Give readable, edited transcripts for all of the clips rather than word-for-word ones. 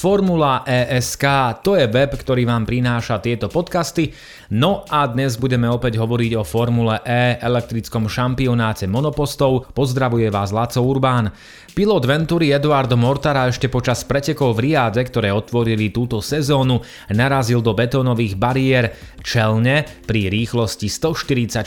Formula ESK, to je web, ktorý vám prináša tieto podcasty. No a dnes budeme opäť hovoriť o Formule E, elektrickom šampionáte monopostov. Pozdravuje vás Laco Urbán. Pilot Venturi Edoardo Mortara ešte počas pretekov v Riade, ktoré otvorili túto sezónu, narazil do betónových bariér čelne pri rýchlosti 144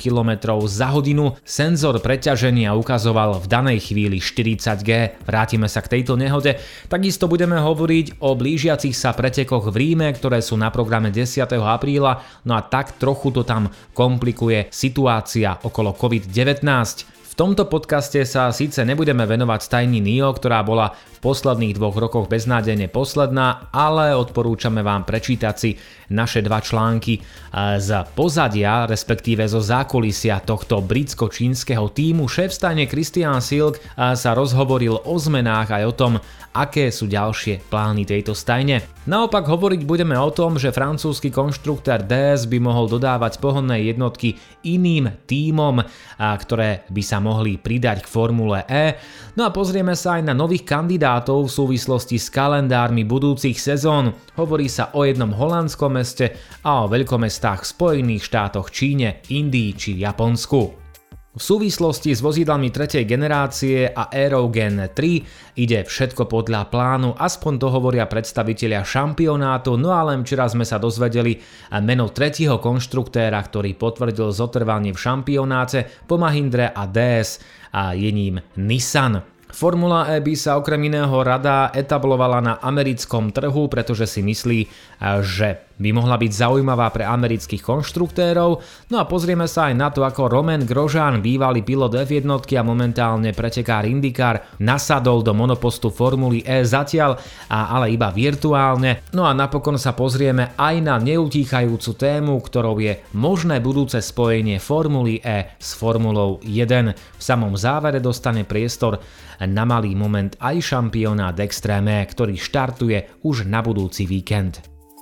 km za hodinu. Senzor preťaženia ukazoval v danej chvíli 40G. Vrátime sa k tejto nehode. Takisto budeme hovoriť o blížiacich sa pretekoch v Ríme, ktoré sú na programe 10. apríla. No a tak trochu to tam komplikuje situácia okolo COVID-19. V tomto podcaste sa síce nebudeme venovať stajni NIO, ktorá bola v posledných 2 rokoch beznádejne posledná, ale odporúčame vám prečítať si naše 2 články z pozadia, respektíve zo zákulisia tohto britsko-čínskeho tímu. Šéf stajne Christian Silk sa rozhovoril o zmenách aj o tom, aké sú ďalšie plány tejto stajne. Naopak hovoriť budeme o tom, že francúzsky konštruktér DS by mohol dodávať pohonné jednotky iným tímom, ktoré by sa mohli pridať k Formule E. No a pozrieme sa aj na nových kandidátov v súvislosti s kalendármi budúcich sezón. Hovorí sa o jednom holandskom meste a o veľkomestách v Spojených štátoch, Číne, Indii či Japonsku. V súvislosti s vozidlami 3. generácie a Aero Gen 3 ide všetko podľa plánu, aspoň to hovoria predstavitelia šampionátu, no ale včera sme sa dozvedeli meno 3. konštruktéra, ktorý potvrdil zotrvanie v šampionáte po Mahindre a DS a je ním Nissan. Formula E by sa okrem iného rada etablovala na americkom trhu, pretože si myslí, že by mohla byť zaujímavá pre amerických konštruktérov. No a pozrieme sa aj na to, ako Romain Grosjean, bývalý pilot F1 a momentálne pretekár IndyCar, nasadol do monopostu Formuly E zatiaľ, ale iba virtuálne. No a napokon sa pozrieme aj na neutíchajúcu tému, ktorou je možné budúce spojenie Formuly E s Formulou 1. V samom závere dostane priestor na malý moment aj šampionát Extreme, ktorý štartuje už na budúci víkend.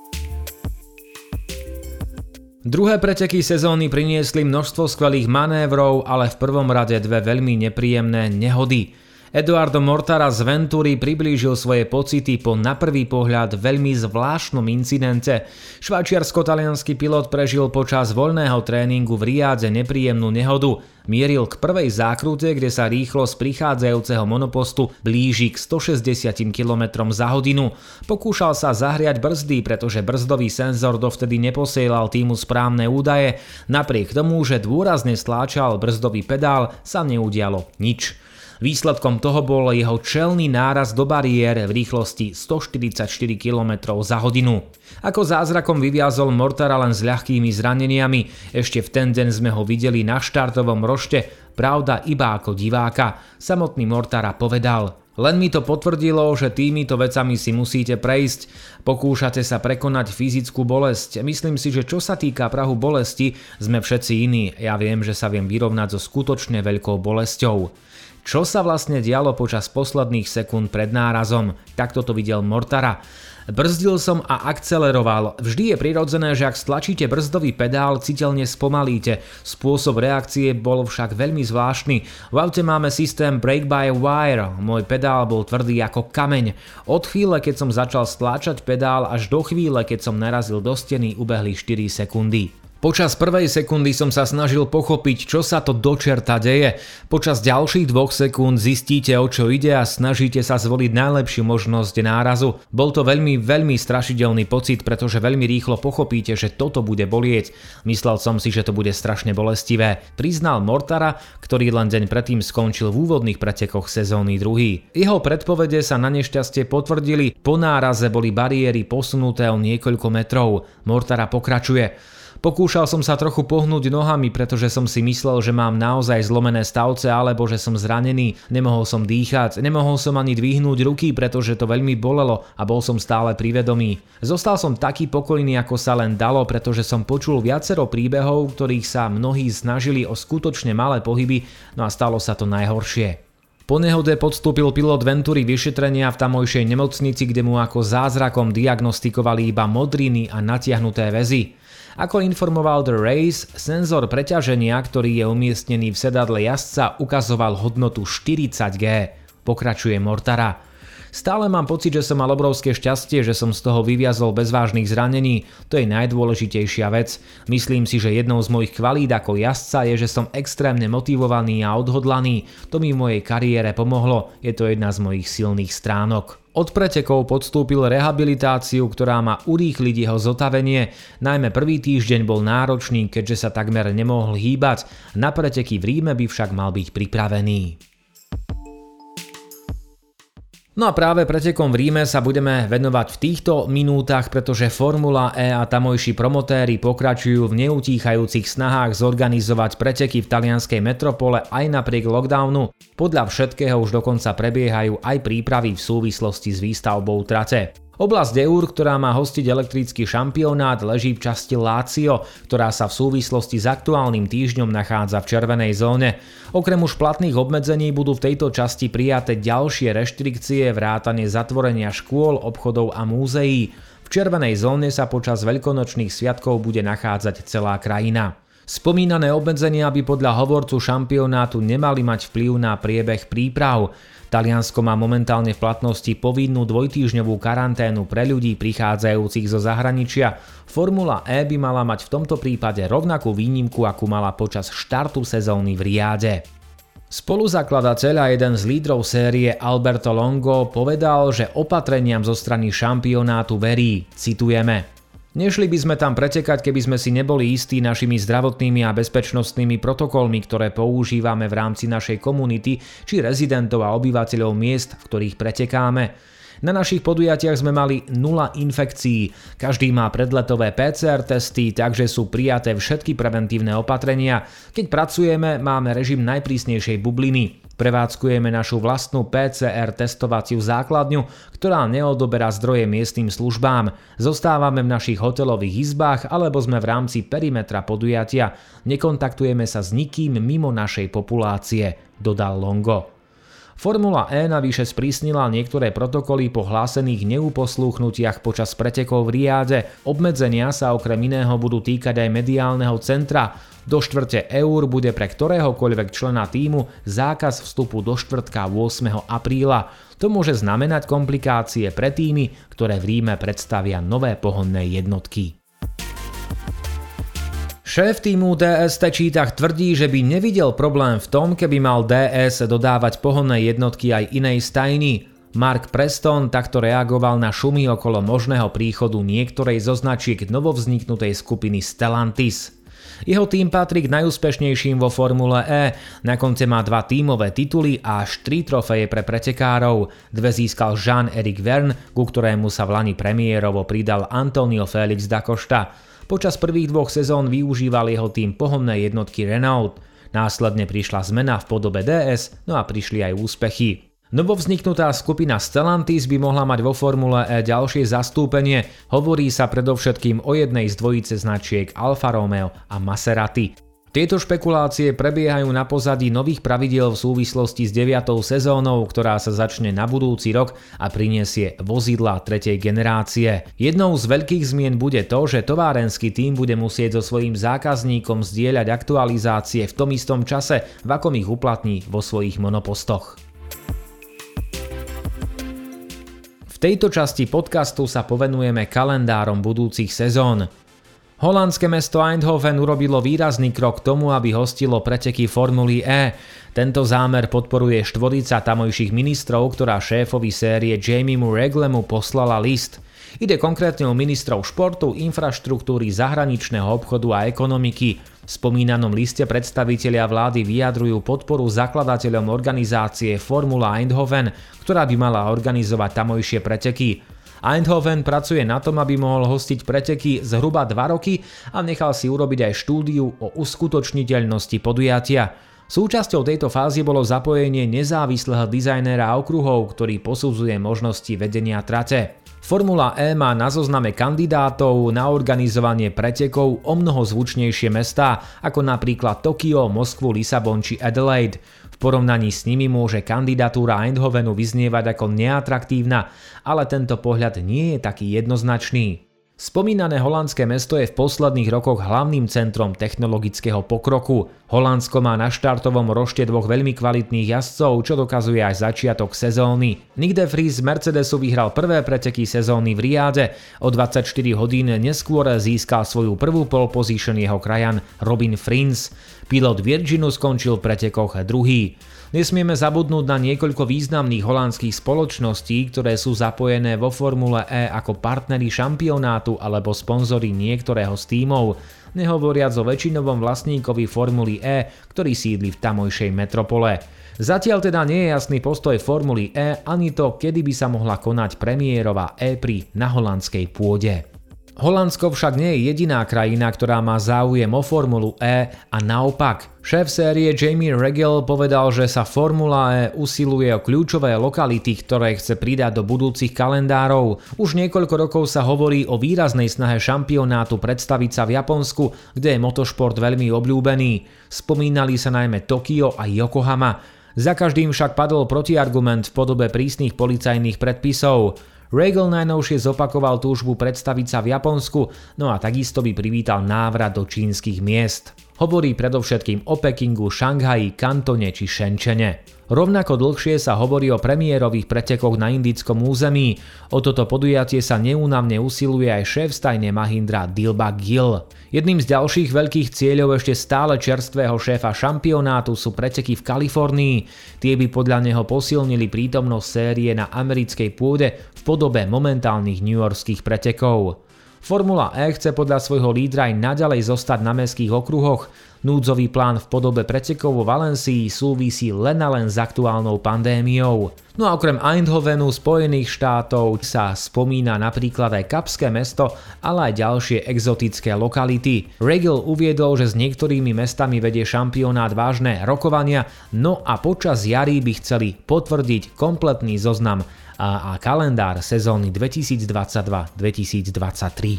Druhé preteky sezóny priniesli množstvo skvelých manévrov, ale v prvom rade 2 veľmi nepríjemné nehody. Edoardo Mortara z Venturi priblížil svoje pocity po na prvý pohľad veľmi zvláštnom incidente. Švajčiarsko-taliansky pilot prežil počas voľného tréningu v Riade nepríjemnú nehodu. Mieril k prvej zákrute, kde sa rýchlosť prichádzajúceho monopostu blíži k 160 km za hodinu. Pokúšal sa zahriať brzdy, pretože brzdový senzor dovtedy neposielal týmu správne údaje. Napriek tomu, že dôrazne stláčal brzdový pedál, sa neudialo nič. Výsledkom toho bol jeho čelný náraz do bariér v rýchlosti 144 km za hodinu. Ako zázrakom vyviazol Mortara len s ľahkými zraneniami, ešte v ten deň sme ho videli na štartovom rošte, pravda iba ako diváka. Samotný Mortara povedal: "Len mi to potvrdilo, že týmito vecami si musíte prejsť. Pokúšate sa prekonať fyzickú bolesť. Myslím si, že čo sa týka prahu bolesti, sme všetci iní. Ja viem, že sa viem vyrovnať so skutočne veľkou bolesťou." Čo sa vlastne dialo počas posledných sekúnd pred nárazom? Takto to videl Mortara. Brzdil som a akceleroval. Vždy je prirodzené, že ak stlačíte brzdový pedál, citeľne spomalíte. Spôsob reakcie bol však veľmi zvláštny. V aute máme systém brake by wire. Môj pedál bol tvrdý ako kameň. Od chvíle, keď som začal stláčať pedál, až do chvíle, keď som narazil do steny, ubehli 4 sekundy. Počas prvej sekundy som sa snažil pochopiť, čo sa to do čerta deje. Počas ďalších 2 sekúnd zistíte, o čo ide a snažíte sa zvoliť najlepšiu možnosť nárazu. Bol to veľmi strašidelný pocit, pretože veľmi rýchlo pochopíte, že toto bude bolieť. Myslel som si, že to bude strašne bolestivé, priznal Mortara, ktorý len deň predtým skončil v úvodných pretekoch sezóny 2. Jeho predpovede sa na nešťastie potvrdili, po náraze boli bariéry posunuté o niekoľko metrov. Mortara pokračuje: "Pokúšal som sa trochu pohnúť nohami, pretože som si myslel, že mám naozaj zlomené stavce alebo že som zranený. Nemohol som dýchať, nemohol som ani dvihnúť ruky, pretože to veľmi bolelo a bol som stále pri vedomí. Zostal som taký pokojný, ako sa len dalo, pretože som počul viacero príbehov, ktorých sa mnohí snažili o skutočne malé pohyby, no a stalo sa to najhoršie." Po nehode podstúpil pilot Venturi vyšetrenia v tamojšej nemocnici, kde mu ako zázrakom diagnostikovali iba modriny a natiahnuté väzy. Ako informoval The Race, senzor preťaženia, ktorý je umiestnený v sedadle jazdca, ukazoval hodnotu 40G. Pokračuje Mortara: Stále mám pocit, že som mal obrovské šťastie, že som z toho vyviazol bez vážnych zranení, to je najdôležitejšia vec. Myslím si, že jednou z mojich kvalít ako jazdca je, že som extrémne motivovaný a odhodlaný, to mi v mojej kariére pomohlo, je to jedna z mojich silných stránok. Od pretekov podstúpil rehabilitáciu, ktorá má urýchliť jeho zotavenie, najmä prvý týždeň bol náročný, keďže sa takmer nemohol hýbať, na preteky v Ríme by však mal byť pripravený. No a práve pretekom v Ríme sa budeme venovať v týchto minútach, pretože Formula E a tamojší promotéri pokračujú v neutíchajúcich snahách zorganizovať preteky v talianskej metropole aj napriek lockdownu. Podľa všetkého už dokonca prebiehajú aj prípravy v súvislosti s výstavbou trate. Oblasť Eur, ktorá má hostiť elektrický šampionát, leží v časti Lazio, ktorá sa v súvislosti s aktuálnym týždňom nachádza v červenej zóne. Okrem už platných obmedzení budú v tejto časti prijaté ďalšie reštrikcie, vrátane zatvorenia škôl, obchodov a múzeí. V červenej zóne sa počas veľkonočných sviatkov bude nachádzať celá krajina. Spomínané obmedzenia by podľa hovorcu šampionátu nemali mať vplyv na priebeh príprav. Taliansko má momentálne v platnosti povinnú dvojtýždňovú karanténu pre ľudí prichádzajúcich zo zahraničia. Formula E by mala mať v tomto prípade rovnakú výnimku, akú mala počas štartu sezóny v Riade. Spoluzakladateľ a jeden z lídrov série Alberto Longo povedal, že opatreniam zo strany šampionátu verí, citujeme: Nešli by sme tam pretekať, keby sme si neboli istí našimi zdravotnými a bezpečnostnými protokolmi, ktoré používame v rámci našej komunity či rezidentov a obyvateľov miest, v ktorých pretekáme. Na našich podujatiach sme mali 0 infekcií, každý má predletové PCR testy, takže sú prijaté všetky preventívne opatrenia. Keď pracujeme, máme režim najprísnejšej bubliny. Prevádzkujeme našu vlastnú PCR testovaciu základňu, ktorá neodoberá zdroje miestnym službám. Zostávame v našich hotelových izbách alebo sme v rámci perimetra podujatia. Nekontaktujeme sa s nikým mimo našej populácie, dodal Longo. Formula E navyše sprísnila niektoré protokoly po hlásených neuposlúchnutiach počas pretekov v Riade. Obmedzenia sa okrem iného budú týkať aj mediálneho centra. Do štvrte Eur bude pre ktoréhokoľvek člena tímu zákaz vstupu do štvrtka 8. apríla. To môže znamenať komplikácie pre tímy, ktoré v Ríme predstavia nové pohonné jednotky. Šéf týmu DS Techeetah tvrdí, že by nevidel problém v tom, keby mal DS dodávať pohonné jednotky aj inej stajni. Mark Preston takto reagoval na šumy okolo možného príchodu niektorej zo značiek novovzniknutej skupiny Stellantis. Jeho tým patrí k najúspešnejším vo Formule E. Na konci má 2 tímové tituly a až 3 trofeje pre pretekárov. 2 získal Jean-Éric Vergne, ku ktorému sa v lani premiérovo pridal Antonio Félix da Costa. Počas prvých 2 sezón využíval jeho tým pohonné jednotky Renault. Následne prišla zmena v podobe DS, no a prišli aj úspechy. Novovzniknutá skupina Stellantis by mohla mať vo Formule E ďalšie zastúpenie. Hovorí sa predovšetkým o jednej z dvojice značiek Alfa Romeo a Maserati. Tieto špekulácie prebiehajú na pozadí nových pravidiel v súvislosti s 9. sezónou, ktorá sa začne na budúci rok a prinesie vozidlá 3. generácie. Jednou z veľkých zmien bude to, že továrenský tím bude musieť so svojím zákazníkom zdieľať aktualizácie v tom istom čase, v akom ich uplatní vo svojich monopostoch. V tejto časti podcastu sa povenujeme kalendárom budúcich sezón. Holandské mesto Eindhoven urobilo výrazný krok k tomu, aby hostilo preteky Formuly E. Tento zámer podporuje štvorica tamojších ministrov, ktorá šéfovi série Jamiemu Reglemu poslala list. Ide konkrétne o ministrov športu, infraštruktúry, zahraničného obchodu a ekonomiky. V spomínanom liste predstavitelia vlády vyjadrujú podporu zakladateľom organizácie Formula Eindhoven, ktorá by mala organizovať tamojšie preteky. Eindhoven pracuje na tom, aby mohol hostiť preteky zhruba 2 roky a nechal si urobiť aj štúdiu o uskutočniteľnosti podujatia. Súčasťou tejto fázy bolo zapojenie nezávislého dizajnéra okruhov, ktorý posudzuje možnosti vedenia trate. Formula E má na zozname kandidátov na organizovanie pretekov o mnoho zvučnejšie mestá, ako napríklad Tokio, Moskvu, Lisabon či Adelaide. V porovnaní s nimi môže kandidatúra Eindhovenu vyznievať ako neatraktívna, ale tento pohľad nie je taký jednoznačný. Spomínané holandské mesto je v posledných rokoch hlavným centrom technologického pokroku. Holandsko má na štartovom rošte dvoch veľmi kvalitných jazdcov, čo dokazuje aj začiatok sezóny. Nyck de Vries z Mercedesu vyhral prvé preteky sezóny v Riade. O 24 hodín neskôr získal svoju prvú pole position jeho krajan Robin Frins. Pilot Virginu skončil v pretekoch druhý. Nesmieme zabudnúť na niekoľko významných holandských spoločností, ktoré sú zapojené vo Formule E ako partneri šampionátu alebo sponzori niektorého z tímov, nehovoriac o väčšinovom vlastníkovi Formuly E, ktorý sídli v tamojšej metropole. Zatiaľ teda nie je jasný postoj Formuly E ani to, kedy by sa mohla konať premiérová E-Prix na holandskej pôde. Holandsko však nie je jediná krajina, ktorá má záujem o Formulu E a naopak. Šéf série Jamie Regel povedal, že sa Formula E usiluje o kľúčové lokality, ktoré chce pridať do budúcich kalendárov. Už niekoľko rokov sa hovorí o výraznej snahe šampionátu predstaviť sa v Japonsku, kde je motošport veľmi obľúbený. Spomínali sa najmä Tokio a Yokohama. Za každým však padol protiargument v podobe prísnych policajných predpisov. Regel najnovšie zopakoval túžbu predstaviť sa v Japonsku, no a takisto by privítal návrat do čínskych miest. Hovorí predovšetkým o Pekingu, Šanghaji, Kantone či Shenzhene. Rovnako dlhšie sa hovorí o premiérových pretekoch na indickom území. O toto podujatie sa neúnavne usiluje aj šéf stajne Mahindra Dilbagh Gill. Jedným z ďalších veľkých cieľov ešte stále čerstvého šéfa šampionátu sú preteky v Kalifornii. Tie by podľa neho posilnili prítomnosť série na americkej pôde v podobe momentálnych newyorských pretekov. Formula E chce podľa svojho lídra aj naďalej zostať na mestských okruhoch. Núdzový plán v podobe pretekov vo Valencii súvisí len a len s aktuálnou pandémiou. No a okrem Eindhovenu, Spojených štátov sa spomína napríklad aj Kapské mesto, ale aj ďalšie exotické lokality. Regel uviedol, že s niektorými mestami vedie šampionát vážne rokovania, no a počas jary by chceli potvrdiť kompletný zoznam a kalendár sezóny 2022-2023.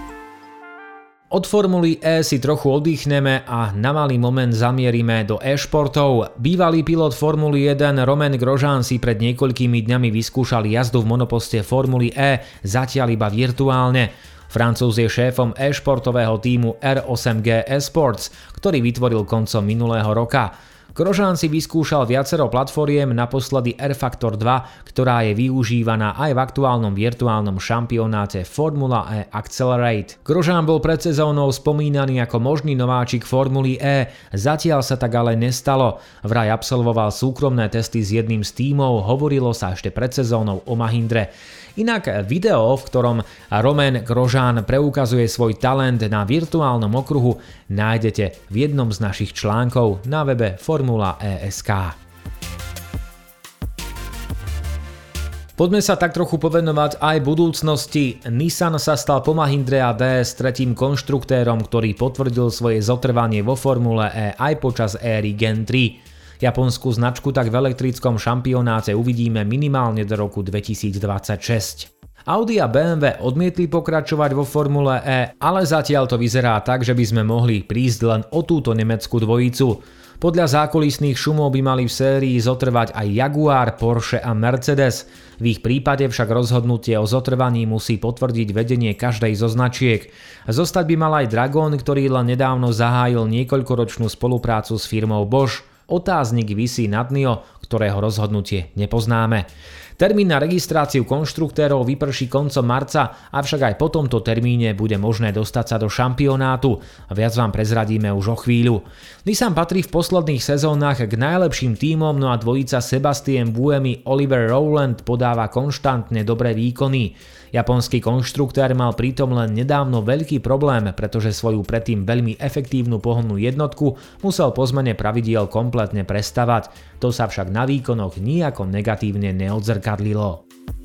Od Formuly E si trochu oddychneme a na malý moment zamierime do e-športov. Bývalý pilot Formuly 1 Romain Grosjean si pred niekoľkými dňami vyskúšal jazdu v monoposte Formuly E, zatiaľ iba virtuálne. Francúz je šéfom e-športového tímu R8G Esports, ktorý vytvoril koncom minulého roka. Grosjean si vyskúšal viacero platformiem, naposledy R-Factor 2, ktorá je využívaná aj v aktuálnom virtuálnom šampionáte Formula E Accelerate. Grosjean bol pred sezónou spomínaný ako možný nováčik Formuly E, zatiaľ sa tak ale nestalo. Vraj absolvoval súkromné testy s jedným z tímov, hovorilo sa ešte pred sezónou o Mahindre. Inak video, v ktorom Romain Grosjean preukazuje svoj talent na virtuálnom okruhu, nájdete v jednom z našich článkov na webe Formula E.sk. Poďme sa tak trochu povenovať aj budúcnosti. Nissan sa stal po Mahindre a DS tretím konštruktérom, ktorý potvrdil svoje zotrvanie vo Formule E aj počas éry Gen 3. Japonskú značku tak v elektrickom šampionáte uvidíme minimálne do roku 2026. Audi a BMW odmietli pokračovať vo Formule E, ale zatiaľ to vyzerá tak, že by sme mohli prísť len o túto nemeckú dvojicu. Podľa zákulisných šumov by mali v sérii zotrvať aj Jaguar, Porsche a Mercedes. V ich prípade však rozhodnutie o zotrvaní musí potvrdiť vedenie každej zo značiek. Zostať by mal aj Dragon, ktorý len nedávno zahájil niekoľkoročnú spoluprácu s firmou Bosch. Otáznik visí nad NIO, ktorého rozhodnutie nepoznáme. Termín na registráciu konštruktérov vyprší koncom marca, avšak aj po tomto termíne bude možné dostať sa do šampionátu. Viac vám prezradíme už o chvíľu. Nissan patrí v posledných sezónach k najlepším tímom, no a dvojica Sebastien Buemi Oliver Rowland podáva konštantne dobré výkony. Japonský konštruktér mal pritom len nedávno veľký problém, pretože svoju predtým veľmi efektívnu pohonnú jednotku musel po zmene pravidiel kompletne prestavať. To sa však na výkonoch nijako negatívne neodzrkadlilo.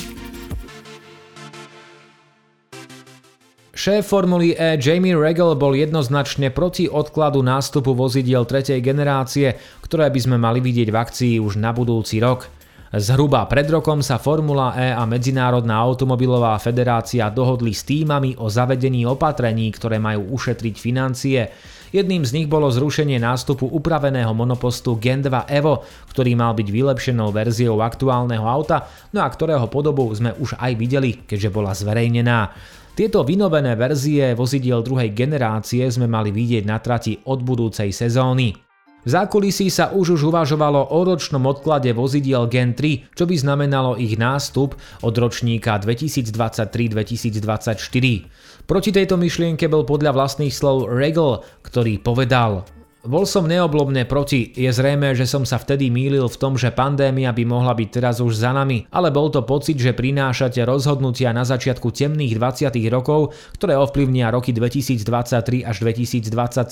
Šéf Formuly E Jamie Regel bol jednoznačne proti odkladu nástupu vozidiel 3. generácie, ktoré by sme mali vidieť v akcii už na budúci rok. Zhruba pred rokom sa Formula E a Medzinárodná automobilová federácia dohodli s tímami o zavedení opatrení, ktoré majú ušetriť financie. Jedným z nich bolo zrušenie nástupu upraveného monopostu Gen 2 Evo, ktorý mal byť vylepšenou verziou aktuálneho auta, no a ktorého podobu sme už aj videli, keďže bola zverejnená. Tieto vynovené verzie vozidiel druhej generácie sme mali vidieť na trati od budúcej sezóny. V zákulisí sa už uvažovalo o ročnom odklade vozidiel Gen 3, čo by znamenalo ich nástup od ročníka 2023-2024. Proti tejto myšlienke bol podľa vlastných slov Regal, ktorý povedal: Bol som neoblomne proti, je zrejmé, že som sa vtedy mýlil v tom, že pandémia by mohla byť teraz už za nami, ale bol to pocit, že prinášate rozhodnutia na začiatku temných 20. rokov, ktoré ovplyvnia roky 2023 až 2027.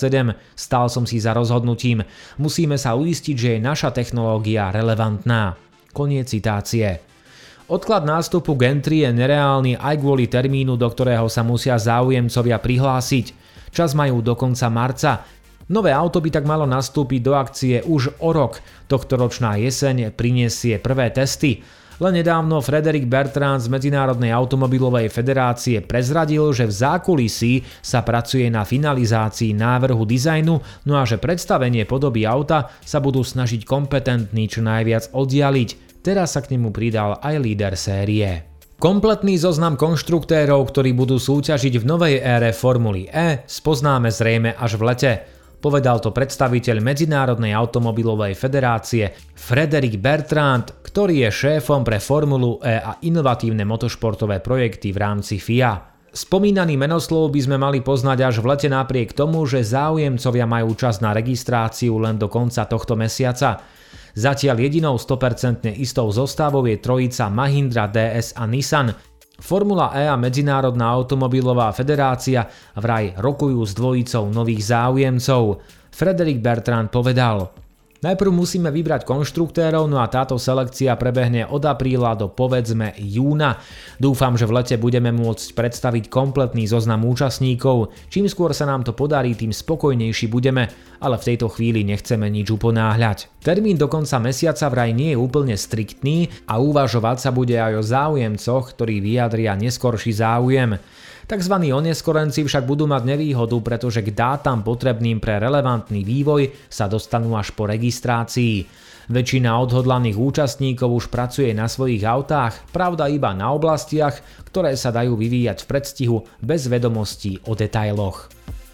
Stál som si za rozhodnutím. Musíme sa uistiť, že je naša technológia relevantná. Koniec citácie. Odklad nástupu Gen 3 je nereálny aj kvôli termínu, do ktorého sa musia záujemcovia prihlásiť. Čas majú do konca marca. Nové auto by tak malo nastúpiť do akcie už o rok. Tohtoročná jeseň prinesie prvé testy. Len nedávno Frédéric Bertrand z Medzinárodnej automobilovej federácie prezradil, že v zákulisí sa pracuje na finalizácii návrhu dizajnu, no a že predstavenie podoby auta sa budú snažiť kompetentní čo najviac oddialiť. Teraz sa k nemu pridal aj líder série. Kompletný zoznam konštruktérov, ktorí budú súťažiť v novej ére Formuly E, spoznáme zrejme až v lete. Povedal to predstaviteľ Medzinárodnej automobilovej federácie Frédéric Bertrand, ktorý je šéfom pre Formulu E a inovatívne motošportové projekty v rámci FIA. Spomínaný menoslov by sme mali poznať až v lete napriek tomu, že záujemcovia majú čas na registráciu len do konca tohto mesiaca. Zatiaľ jedinou 100% istou zostavou je trojica Mahindra, DS a Nissan. Formula E a Medzinárodná automobilová federácia vraj rokujú s dvojicou nových záujemcov. Frédéric Bertrand povedal: Najprv musíme vybrať konštruktérov, no a táto selekcia prebehne od apríla do povedzme júna. Dúfam, že v lete budeme môcť predstaviť kompletný zoznam účastníkov. Čím skôr sa nám to podarí, tým spokojnejší budeme, ale v tejto chvíli nechceme nič uponáhľať. Termín do konca mesiaca vraj nie je úplne striktný a uvažovať sa bude aj o záujemcoch, ktorí vyjadria neskorší záujem. Takzvaní oneskorenci však budú mať nevýhodu, pretože k dátam potrebným pre relevantný vývoj sa dostanú až po registrácii. Väčšina odhodlaných účastníkov už pracuje na svojich autách, pravda iba na oblastiach, ktoré sa dajú vyvíjať v predstihu bez vedomostí o detailoch.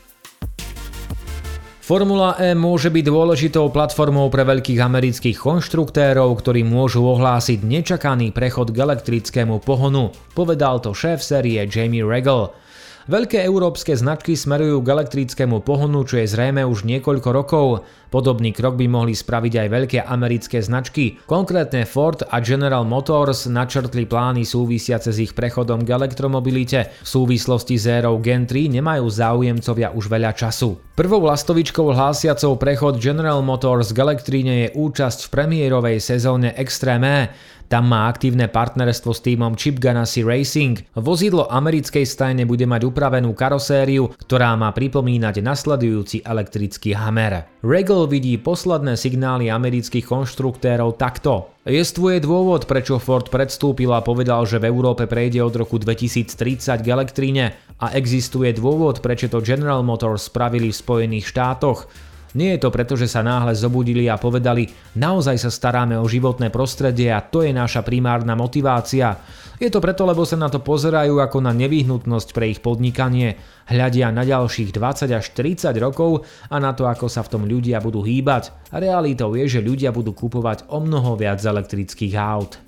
Formula E môže byť dôležitou platformou pre veľkých amerických konštruktérov, ktorí môžu ohlásiť nečakaný prechod k elektrickému pohonu, povedal to šéf série Jamie Regal. Veľké európske značky smerujú k elektrickému pohonu, čo je zrejme už niekoľko rokov. Podobný krok by mohli spraviť aj veľké americké značky. Konkrétne Ford a General Motors načrtli plány súvisiace s ich prechodom k elektromobilite. V súvislosti s érou Gen 3 nemajú záujemcovia už veľa času. Prvou lastovičkou hlásiacou prechod General Motors k elektríne je účasť v premiérovej sezóne Extreme. Tam má aktívne partnerstvo s tímom Chip Ganassi Racing. Vozidlo americkej stajne bude mať upravenú karosériu, ktorá má pripomínať nasledujúci elektrický Hummer. Regal vidí posledné signály amerických konštruktérov takto. Jestvuje dôvod, prečo Ford predstúpil a povedal, že v Európe prejde od roku 2030 k elektríne a existuje dôvod, prečo to General Motors spravili v Spojených štátoch. Nie je to preto, že sa náhle zobudili a povedali: naozaj sa staráme o životné prostredie a to je naša primárna motivácia. Je to preto, lebo sa na to pozerajú ako na nevyhnutnosť pre ich podnikanie, hľadia na ďalších 20 až 30 rokov a na to, ako sa v tom ľudia budú hýbať. A realitou je, že ľudia budú kupovať o mnoho viac elektrických aut.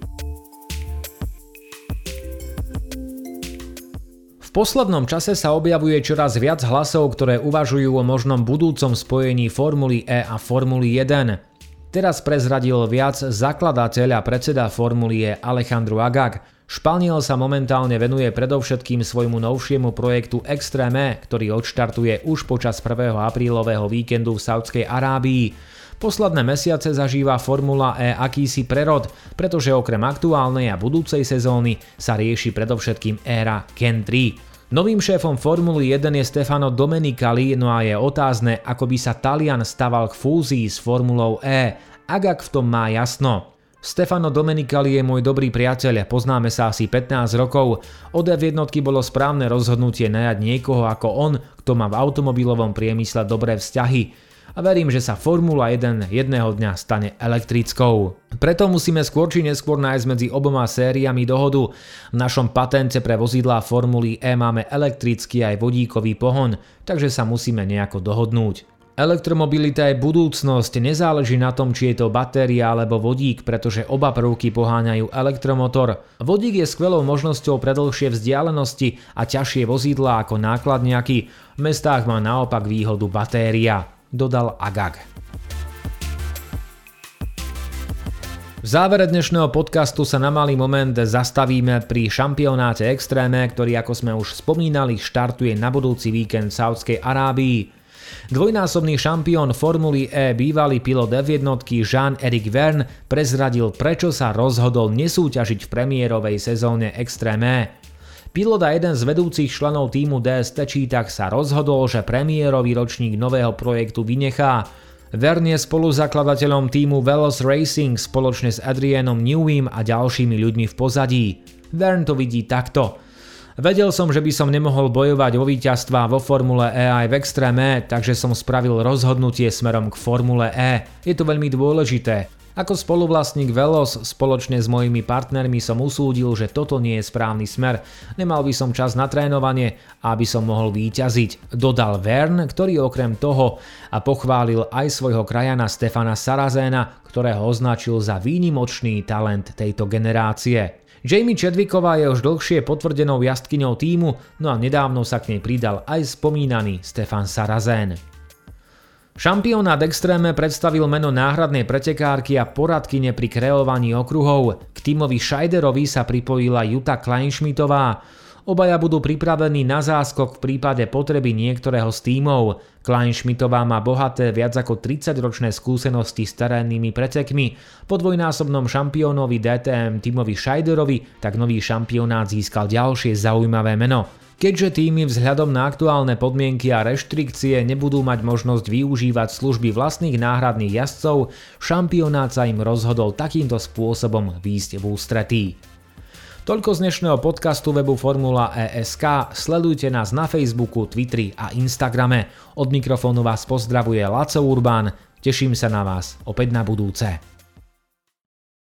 V poslednom čase sa objavuje čoraz viac hlasov, ktoré uvažujú o možnom budúcom spojení Formuly E a Formuly 1. Teraz prezradil viac zakladateľ a predseda Formuly E Alejandro Agag. Španiel sa momentálne venuje predovšetkým svojmu novšiemu projektu Extreme, ktorý odštartuje už počas 1. aprílového víkendu v Saudskej Arábii. Posledné mesiace zažíva Formula E akýsi prerod, pretože okrem aktuálnej a budúcej sezóny sa rieši predovšetkým éra Gen 3. Novým šéfom Formuly 1 je Stefano Domenicali, no a je otázne, ako by sa Talian staval k fúzii s Formulou E. Agag v tom má jasno. Stefano Domenicali je môj dobrý priateľ, poznáme sa asi 15 rokov. Od F1 bolo správne rozhodnutie najať niekoho ako on, kto má v automobilovom priemysle dobré vzťahy. a verím, že sa Formula 1 jedného dňa stane elektrickou. Preto musíme skôr či neskôr nájsť medzi oboma sériami dohodu. V našom patente pre vozidlá Formuly E máme elektrický aj vodíkový pohon, takže sa musíme nejako dohodnúť. Elektromobilita je budúcnosť, nezáleží na tom, či je to batéria alebo vodík, pretože oba prvky poháňajú elektromotor. Vodík je skvelou možnosťou pre dlhšie vzdialenosti a ťažšie vozidlá ako nákladňaky. V mestách má naopak výhodu batéria, dodal Agag. V závere dnešného podcastu sa na malý moment zastavíme pri šampionáte Extreme, ktorý, ako sme už spomínali, štartuje na budúci víkend v Saúdskej Arábii. Dvojnásobný šampión Formuly E, bývalý pilot F1 Jean-Éric Vergne prezradil, prečo sa rozhodol nesúťažiť v premiérovej sezóne Extreme. Pilot a jeden z vedúcich členov týmu DST tak sa rozhodol, že premiérový ročník nového projektu vynechá. Vergne je spoluzakladateľom týmu Veloz Racing spoločne s Adrianom Newym a ďalšími ľuďmi v pozadí. Vergne to vidí takto. Vedel som, že by som nemohol bojovať o víťazstvá vo Formule E aj v Extreme, takže som spravil rozhodnutie smerom k Formule E. Je to veľmi dôležité. Ako spoluvlastník Veloz spoločne s mojimi partnermi som usúdil, že toto nie je správny smer. Nemal by som čas na trénovanie, aby som mohol víťaziť, dodal Vergne, ktorý okrem toho a pochválil aj svojho krajana Stefana Sarrazena, ktorého označil za výnimočný talent tejto generácie. Jamie Chadwicková je už dlhšie potvrdenou jazdkyňou tímu, no a nedávno sa k nej pridal aj spomínaný Stefan Sarrazin. Šampionát Extreme predstavil meno náhradnej pretekárky a poradkyne pri kreovaní okruhov. K Timovi Scheiderovi sa pripojila Jutta Kleinschmidtová. Obaja budú pripravení na záskok v prípade potreby niektorého z tímov. Kleinschmidtová má bohaté viac ako 30-ročné skúsenosti s terénnymi pretekmi. Po dvojnásobnom šampiónovi DTM Timovi Scheiderovi tak nový šampionát získal ďalšie zaujímavé meno. Keďže týmy vzhľadom na aktuálne podmienky a reštrikcie nebudú mať možnosť využívať služby vlastných náhradných jazdcov, šampionát sa im rozhodol takýmto spôsobom výjsť v ústretí. Toľko z dnešného podcastu webu Formula E.sk. Sledujte nás na Facebooku, Twitteri a Instagrame. Od mikrofónu vás pozdravuje Laco Urbán. Teším sa na vás opäť na budúce.